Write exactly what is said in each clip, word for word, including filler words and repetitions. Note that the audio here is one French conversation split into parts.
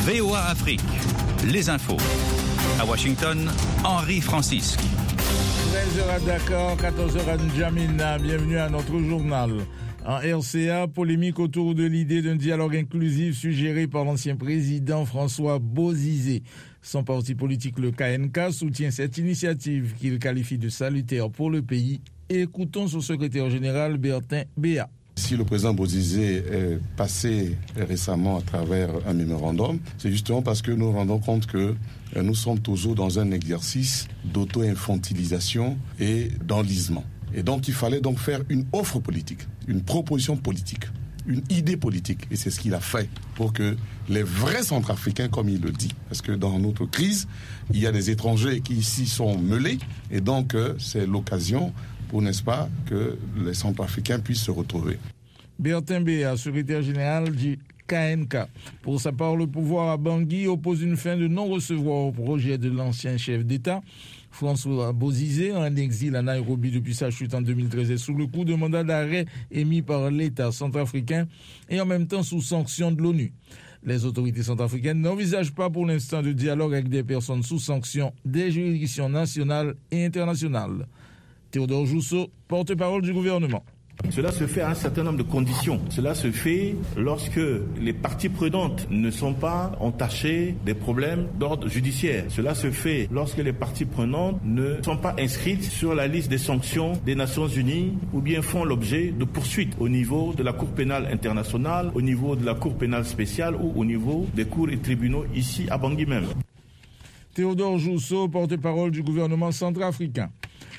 V O A Afrique, les infos. À Washington, Henri Francisque. treize heures à Dakar, quatorze heures à N'Djamena. Bienvenue à notre journal. En R C A, polémique autour de l'idée d'un dialogue inclusif suggéré par l'ancien président François Bozizé. Son parti politique, le K N K, soutient cette initiative qu'il qualifie de salutaire pour le pays. Écoutons son secrétaire général, Bertin Béa. Si le président Bozizé est passé récemment à travers un mémorandum, c'est justement parce que nous nous rendons compte que nous sommes toujours dans un exercice d'auto-infantilisation et d'enlisement. Et donc il fallait donc faire une offre politique, une proposition politique, une idée politique. Et c'est ce qu'il a fait pour que les vrais Centrafricains, comme il le dit, parce que dans notre crise, il y a des étrangers qui ici sont mêlés, et donc c'est l'occasion pour, n'est-ce pas, que les Centrafricains puissent se retrouver. Bertin Béa, secrétaire général du K N K. Pour sa part, le pouvoir à Bangui oppose une fin de non-recevoir au projet de l'ancien chef d'État. François Bozizé, en exil à Nairobi depuis sa chute en deux mille treize, est sous le coup de mandat d'arrêt émis par l'État centrafricain et en même temps sous sanction de l'ONU. Les autorités centrafricaines n'envisagent pas pour l'instant de dialogue avec des personnes sous sanction des juridictions nationales et internationales. Théodore Jousseau, porte-parole du gouvernement. Cela se fait à un certain nombre de conditions. Cela se fait lorsque les parties prenantes ne sont pas entachées des problèmes d'ordre judiciaire. Cela se fait lorsque les parties prenantes ne sont pas inscrites sur la liste des sanctions des Nations Unies ou bien font l'objet de poursuites au niveau de la Cour pénale internationale, au niveau de la Cour pénale spéciale ou au niveau des cours et tribunaux ici à Bangui même. Théodore Jousseau, porte-parole du gouvernement centrafricain.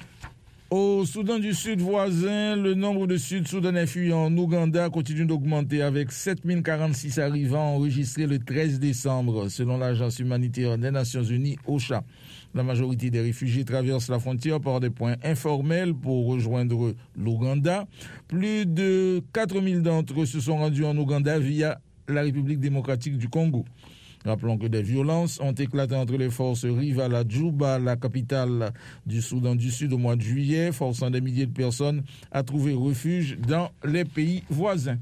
Au Soudan du Sud voisin, le nombre de Sud-Soudanais fuyant en Ouganda continue d'augmenter avec sept mille quarante-six arrivants enregistrés le treize décembre, selon l'Agence humanitaire des Nations Unies, OCHA. La majorité des réfugiés traversent la frontière par des points informels pour rejoindre l'Ouganda. Plus de quatre mille d'entre eux se sont rendus en Ouganda via la République démocratique du Congo. Rappelons que des violences ont éclaté entre les forces rivales à Djouba, la capitale du Soudan du Sud, au mois de juillet, forçant des milliers de personnes à trouver refuge dans les pays voisins.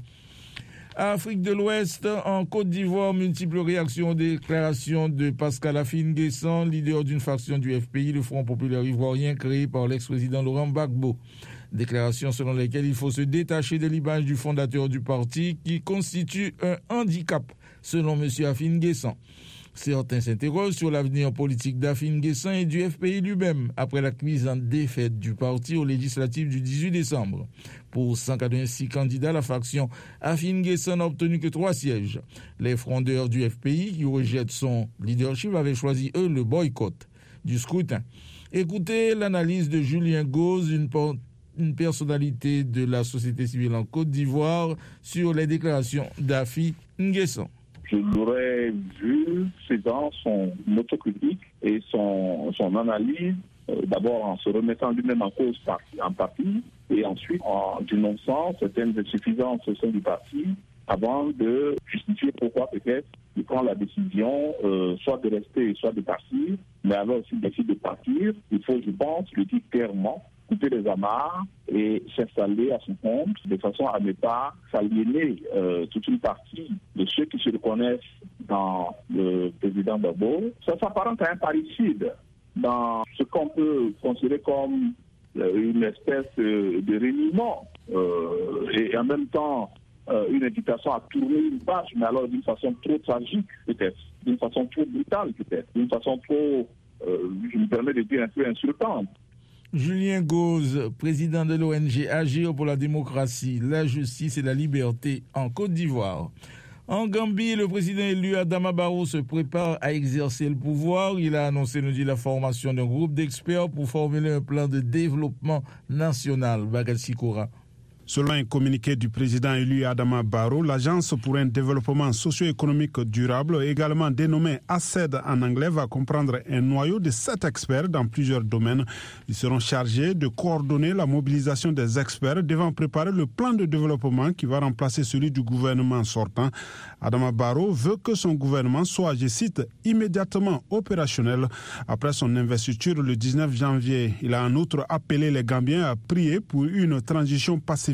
Afrique de l'Ouest, en Côte d'Ivoire, multiples réactions aux déclarations de Pascal Affi-N'Guessan, leader d'une faction du F P I, le Front populaire ivoirien créé par l'ex-président Laurent Gbagbo. Déclarations selon lesquelles il faut se détacher de l'image du fondateur du parti qui constitue un handicap, selon M. Affi-N'Guessan. Certains s'interrogent sur l'avenir politique d'Affi-N'Guessan et du F P I lui-même après la cuisante défaite du parti aux législatives du dix-huit décembre. Pour cent quatre-vingt-six candidats, la faction Affi-N'Guessan n'a obtenu que trois sièges. Les frondeurs du F P I, qui rejettent son leadership, avaient choisi, eux, le boycott du scrutin. Écoutez l'analyse de Julien Gauze, une porte une personnalité de la société civile en Côte d'Ivoire, sur les déclarations d'Affi-N'Guessan. Je l'aurais vu, c'est dans son autocritique et son, son analyse, euh, d'abord en se remettant lui-même en cause partie, en partie, et ensuite en dénonçant certaines insuffisances au sein du parti, avant de justifier pourquoi peut-être il prend la décision euh, soit de rester, soit de partir, mais alors s'il décide de partir, il faut, je pense, le dire clairement, couper les amarres et s'installer à son compte de façon à ne pas s'aliéner euh, toute une partie de ceux qui se reconnaissent dans le président Gbagbo. Ça s'apparente à un parricide dans ce qu'on peut considérer comme euh, une espèce euh, de reniement euh, et en même temps euh, une invitation à tourner une page, mais alors d'une façon trop tragique peut-être, d'une façon trop brutale peut-être, d'une façon trop, euh, je me permets de dire un peu insultante. Julien Gauze, président de l'O N G Agir pour la démocratie, la justice et la liberté en Côte d'Ivoire. En Gambie, le président élu Adama Barrow se prépare à exercer le pouvoir. Il a annoncé lundi la formation d'un groupe d'experts pour formuler un plan de développement national. Bagassi Koura. Selon un communiqué du président élu Adama Barrow, l'Agence pour un développement socio-économique durable, également dénommée A C E D en anglais, va comprendre un noyau de sept experts dans plusieurs domaines. Ils seront chargés de coordonner la mobilisation des experts devant préparer le plan de développement qui va remplacer celui du gouvernement sortant. Adama Barrow veut que son gouvernement soit, je cite, immédiatement opérationnel. Après son investiture le dix-neuf janvier, il a en outre appelé les Gambiens à prier pour une transition pacifique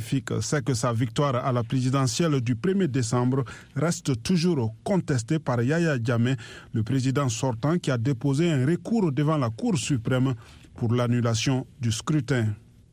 scientifique sait que sa victoire à la présidentielle du premier décembre reste toujours contestée par Yahya Jammeh, le président sortant qui a déposé un recours devant la Cour suprême pour l'annulation du scrutin.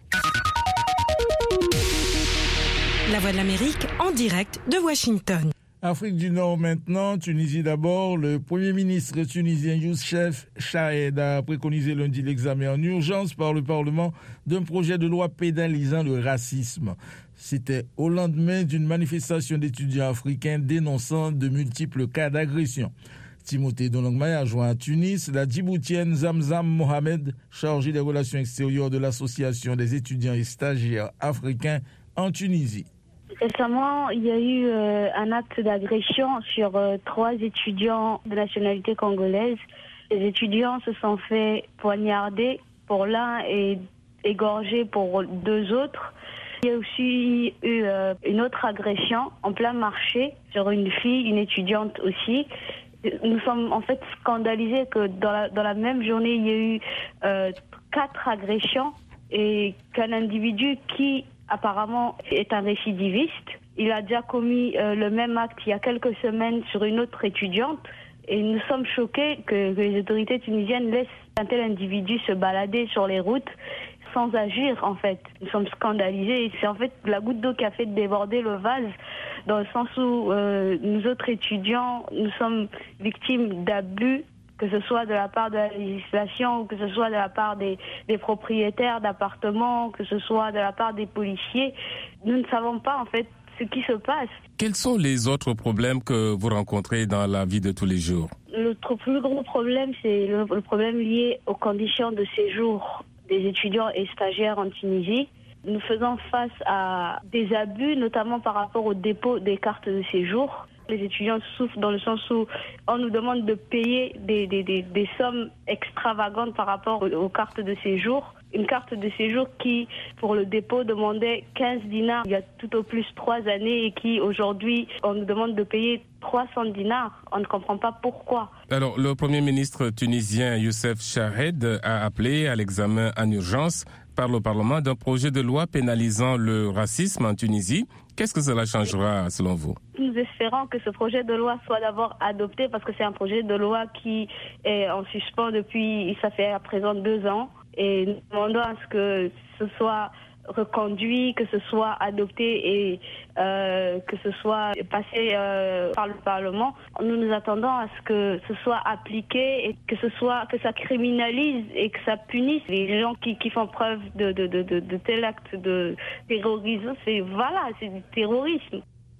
La Voix de l'Amérique en direct de Washington. Afrique du Nord maintenant, Tunisie d'abord. Le Premier ministre tunisien Youssef Chahed a préconisé lundi l'examen en urgence par le Parlement d'un projet de loi pénalisant le racisme. C'était au lendemain d'une manifestation d'étudiants africains dénonçant de multiples cas d'agression. Timothée Donongmaye a joint à Tunis la Djiboutienne Zamzam Mohamed, chargée des relations extérieures de l'Association des étudiants et stagiaires africains en Tunisie. Récemment, il y a eu euh, un acte d'agression sur euh, trois étudiants de nationalité congolaise. Les étudiants se sont fait poignarder pour l'un et égorger pour deux autres. Il y a aussi eu euh, une autre agression en plein marché sur une fille, une étudiante aussi. Nous sommes en fait scandalisés que dans la, dans la même journée, il y a eu euh, quatre agressions et qu'un individu qui apparemment est un récidiviste. Il a déjà commis euh, le même acte il y a quelques semaines sur une autre étudiante et nous sommes choqués que, que les autorités tunisiennes laissent un tel individu se balader sur les routes sans agir en fait. Nous sommes scandalisés et c'est en fait la goutte d'eau qui a fait déborder le vase dans le sens où euh, nous autres étudiants, nous sommes victimes d'abus, que ce soit de la part de la législation ou que ce soit de la part des, des propriétaires d'appartements, que ce soit de la part des policiers. Nous ne savons pas en fait ce qui se passe. Quels sont les autres problèmes que vous rencontrez dans la vie de tous les jours? Notre plus gros problème, c'est le, le problème lié aux conditions de séjour des étudiants et stagiaires en Tunisie. Nous faisons face à des abus, notamment par rapport au dépôt des cartes de séjour. Les étudiants souffrent dans le sens où on nous demande de payer des, des, des, des sommes extravagantes par rapport aux, aux cartes de séjour. Une carte de séjour qui, pour le dépôt, demandait quinze dinars il y a tout au plus trois années et qui, aujourd'hui, on nous demande de payer trois cents dinars. On ne comprend pas pourquoi. Alors, le Premier ministre tunisien Youssef Chahed a appelé à l'examen en urgence par le Parlement d'un projet de loi pénalisant le racisme en Tunisie. Qu'est-ce que cela changera selon vous? Nous espérons que ce projet de loi soit d'abord adopté parce que c'est un projet de loi qui est en suspens depuis, ça fait à présent deux ans. Et nous demandons à ce que ce soit reconduit, que ce soit adopté et euh, que ce soit passé euh, par le Parlement. Nous nous attendons à ce que ce soit appliqué et que ce soit que ça criminalise et que ça punisse les gens qui, qui font preuve de, de, de, de, de tel acte de terrorisme. C'est voilà, c'est du terrorisme.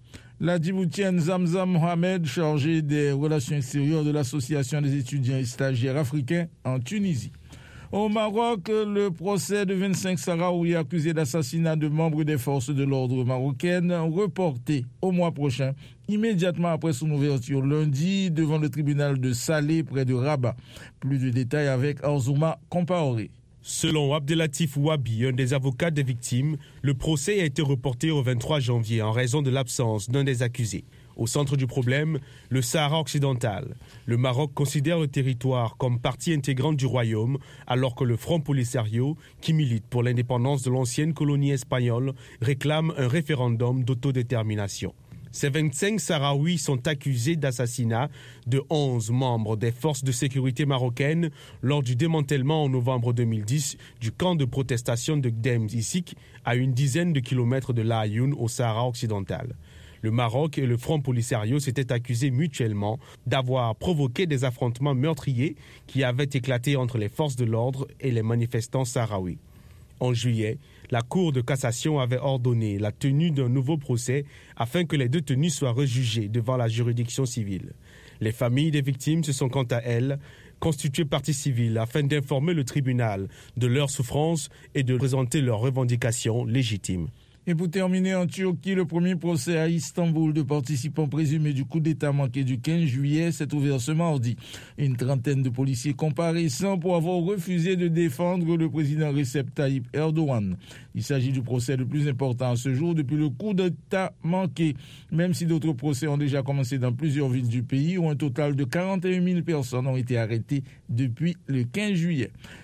La Djiboutienne Zamzam Mohamed, chargée des relations extérieures de l'Association des étudiants et stagiaires africains en Tunisie. Au Maroc, le procès de vingt-cinq Sahraouis accusés d'assassinat de membres des forces de l'ordre marocaines reporté au mois prochain, immédiatement après son ouverture lundi devant le tribunal de Salé près de Rabat. Plus de détails avec Arzouma Compaoré. Selon Abdelatif Ouabi, un des avocats des victimes, le procès a été reporté au vingt-trois janvier en raison de l'absence d'un des accusés. Au centre du problème, le Sahara occidental. Le Maroc considère le territoire comme partie intégrante du royaume, alors que le Front Polisario, qui milite pour l'indépendance de l'ancienne colonie espagnole, réclame un référendum d'autodétermination. Ces vingt-cinq Sahraouis sont accusés d'assassinat de onze membres des forces de sécurité marocaines lors du démantèlement en novembre deux mille dix du camp de protestation de Gdem-Issik à une dizaine de kilomètres de La Ayoun au Sahara occidental. Le Maroc et le Front Polisario s'étaient accusés mutuellement d'avoir provoqué des affrontements meurtriers qui avaient éclaté entre les forces de l'ordre et les manifestants sahraouis. En juillet, la Cour de cassation avait ordonné la tenue d'un nouveau procès afin que les détenus soient rejugés devant la juridiction civile. Les familles des victimes se sont quant à elles constituées partie civile afin d'informer le tribunal de leurs souffrances et de présenter leurs revendications légitimes. Et pour terminer, en Turquie, le premier procès à Istanbul de participants présumés du coup d'État manqué du quinze juillet s'est ouvert ce mardi. Une trentaine de policiers comparaissant pour avoir refusé de défendre le président Recep Tayyip Erdogan. Il s'agit du procès le plus important à ce jour depuis le coup d'État manqué, même si d'autres procès ont déjà commencé dans plusieurs villes du pays où un total de quarante et un mille personnes ont été arrêtées depuis le quinze juillet.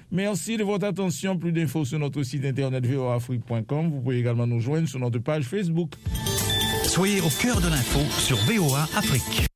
Merci de votre attention. Plus d'infos sur notre site internet v o a afrique point com. Vous pouvez également nous joindre sur notre page Facebook. Soyez au cœur de l'info sur V O A Afrique.